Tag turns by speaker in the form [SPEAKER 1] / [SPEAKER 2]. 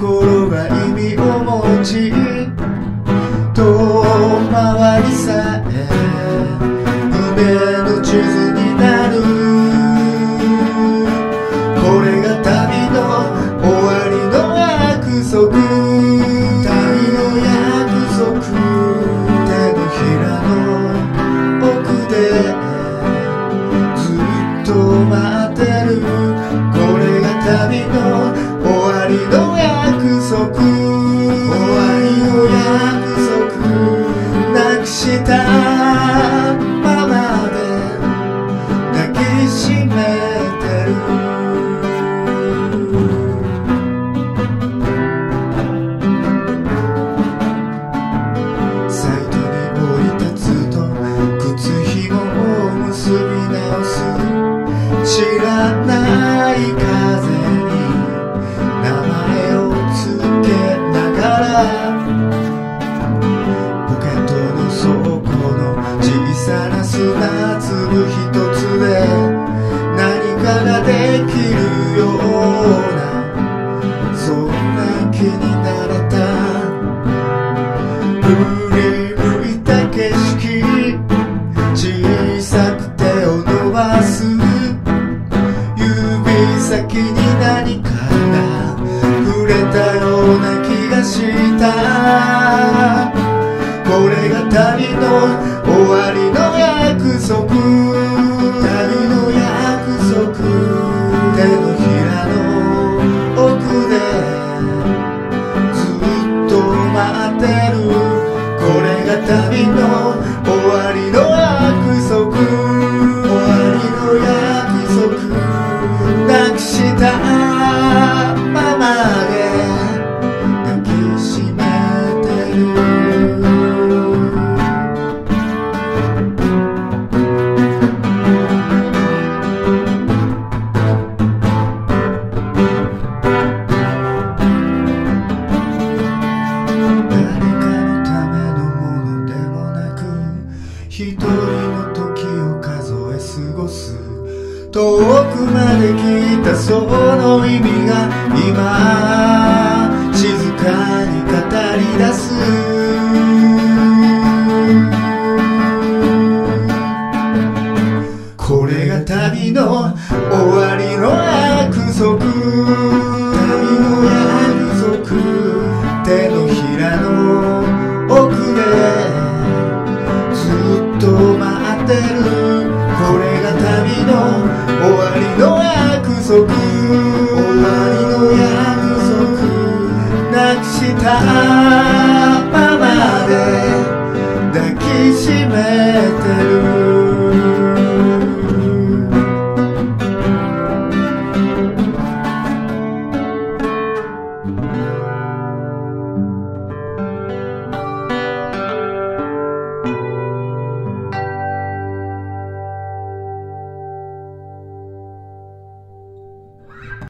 [SPEAKER 1] 心が意味を持ち遠回りさえ夢の地図になる。これが旅の終わりの約束、旅の約束、手のひらの奥でずっと待ってる。これが旅の終わりの約束、終わりの約束、なくしたままで抱きしめてる。サイトに降り立つと靴ひもを結び直す。知らない風に名前をつけながらポケットの底の小さな砂粒一つで何かができるような、そんな気になれた。振り向いた景色、小さく手を伸ばす。指先に何かが触れたような気がした。これが旅の終わりの約束、旅の約束、手のひらの奥でずっと待ってる。これが旅の終わりの約束、終わりの約束、なくしたままで抱きしめてる。一人の時を数え過ごす。遠くまで来たその意味が今静かに語り出す。これが旅の終わりの約束、旅の約束、手のひらの奥でずっと待ってる。これが旅の終わりの約束、終わりの約束、なくしたままで抱きしめてる。